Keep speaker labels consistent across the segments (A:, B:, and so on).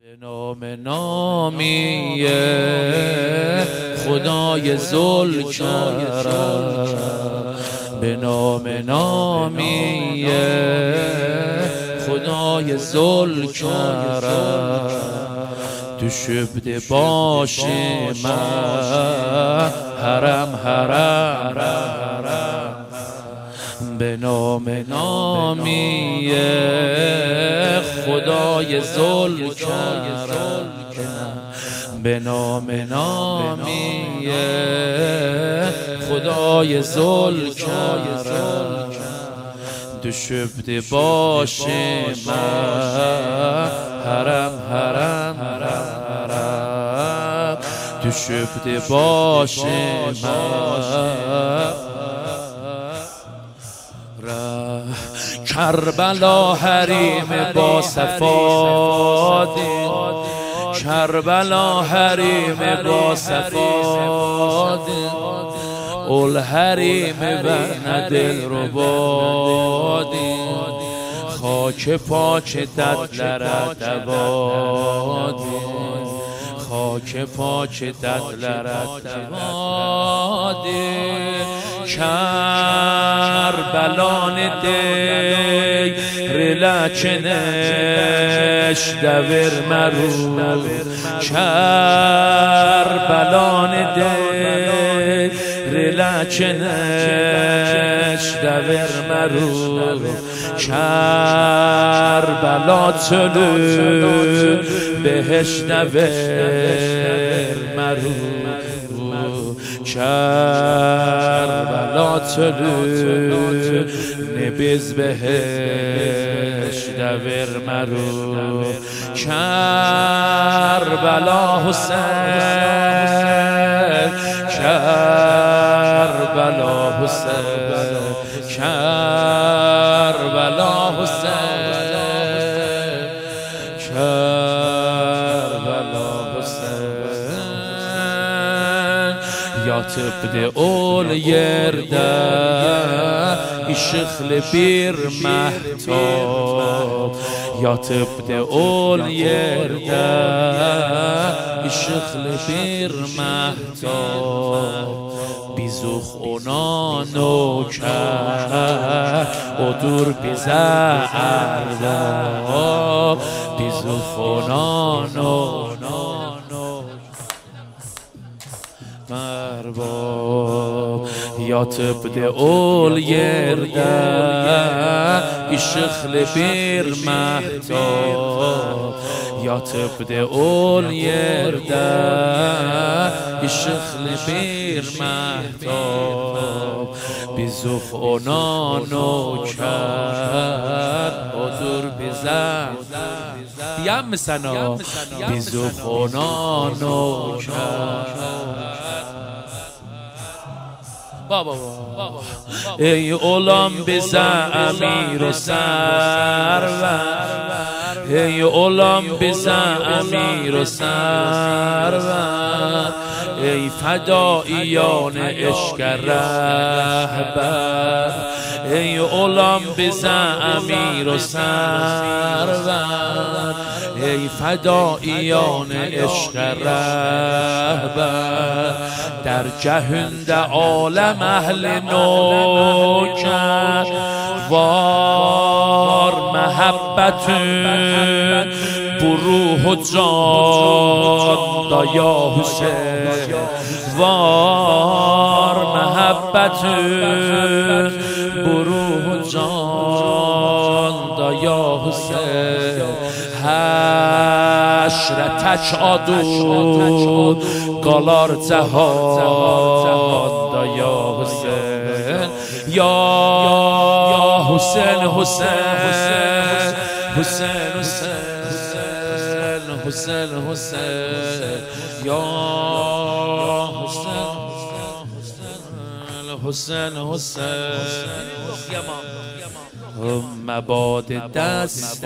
A: به نام نامی خدای ذوالکرم، به نام نامی خدای ذوالکرم، تو شبده باش من حرم حرم، به نام نامی خدای ذوالکرم، به نام نامی خدای ذوالکرم، دو شبده باش من حرم حرم، دو شبده باش من کربلا حریم با صفا، کربلا حریم با صفا، اول حریم بن دل ربا، خاک پاک ددلرت عباد، خاک پاک ددلرت عباد، کربلان دی رلچنش دور مرو، کربلان دی رلچنش دور مرو، کربلا تلو بهش دور مرو، کربلا تلو نبیز بهش دور مرو، کربلا حسین، کربلا حسین، کربلا حسین، کربلا حسین، یا تبده اول یرده شخل بیر محتاب، یا تبده اول یرده شخل بیر محتاب، بیزوخ اونانو کرد و دور بیزه ارباب، بیزوخ اونانو مرباب، یا تبده اول یرده شخل بیر محتاب، یا تبده اول یرده شخل بیر محتاب، بیزوخ اونانو کرد و دور بیزه یم مسنا، بیزوخ اونانو کرد بابا ای اولام بزه امیر و سرور، ای اولام بزه امیر و سرور، ای فداییان عشق رهبر، ای اولام بزه امیر و سرور، ای فداییان عشق رهبر، در جهند عالم اهل نوکر وار محبتون بروح و جان یا حسین، وار محبتون بروح و جان یا حسین، حشرتش آدود گالار جهان یا حسین، یا حسین حسین حسین حسین حسین حسین، یا حسین حسین حسین، مباد دست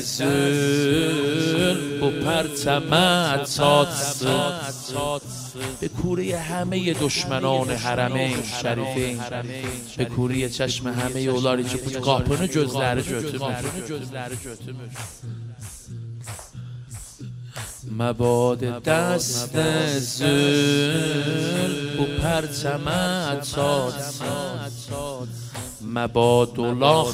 A: زل با پرچمت ساتسن، به کوره همه دشمنان حرمین شریفین، به کوره چشم همه اولاری که بود قاپنı gözləri götürmüş. مباد دست زل بو پرچمت ساد مباد الاخ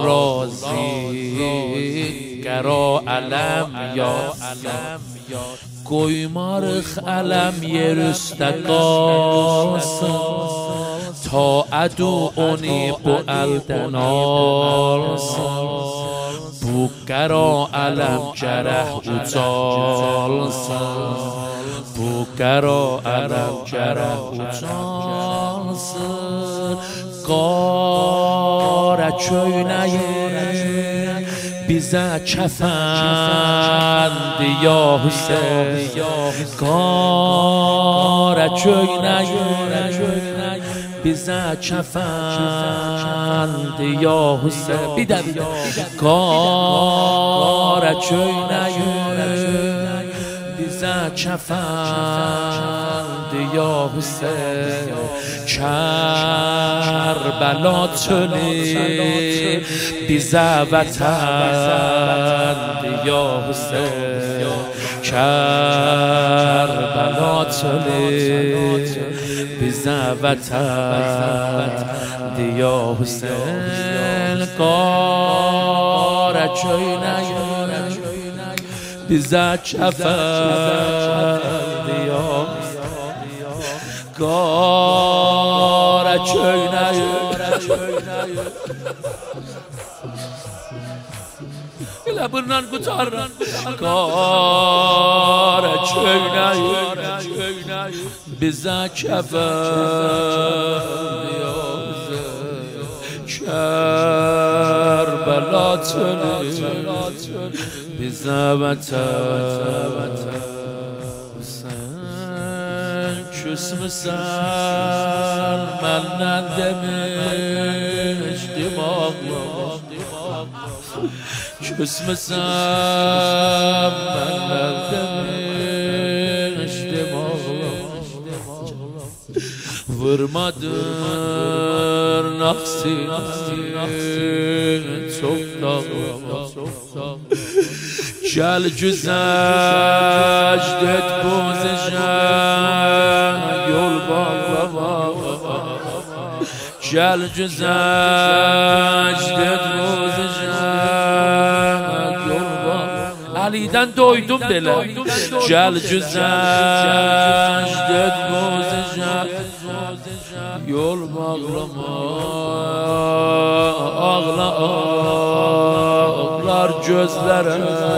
A: رازی گرا علم یاد گویمارخ علم یرستداس تا ادو اونی بو الدناس بو گرا علم جرح اوزالس بو گرا علم جرح اوزالس قاره چوینه bize çefendi ya Hüseyin Kara çöyneyim bize çefendi ya Hüseyin Bir de Kara çöyneyim bize çefendi ya Hüseyin Kerbela çölü bize vatandı ya Hüseyin Kerbela çölü bize vatandı ya Hüseyin Kara çöyneyim bize çefendi ya Kara çöyneyim İle bundan kurtarın Kara çöyneyim bize çefendi ya Kerbela çölü bize vatan Küs müsen menden demiştim ağlam Küs müsen menden demiştim ağlam Vurmadır nafsini çok dağlam Gel güzecdet bozecek yol bağlama Gel güzecdet bozecek yol bağlama Ali'den doydum bile Gel güzecdet bozecek yol bağlama Ağla ağlar gözlere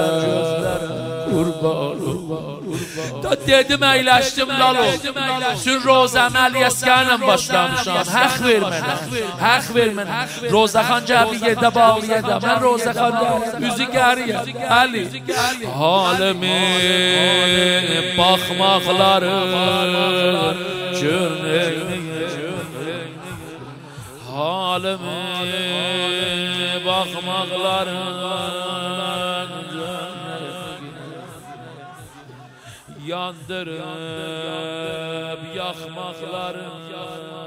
A: kurban dedim eyleştim lalo Sün roz əməliyyəskənlə başlamışam Haq ver mənə Haq ver mənə Rozaxan gəl bir yerdə bağlayədə Mən Rozaxan üzü gəriyəm Əli Halimi baxmaqları Görnəyini Halimi baxmaqları Yandırıp yakmaklarım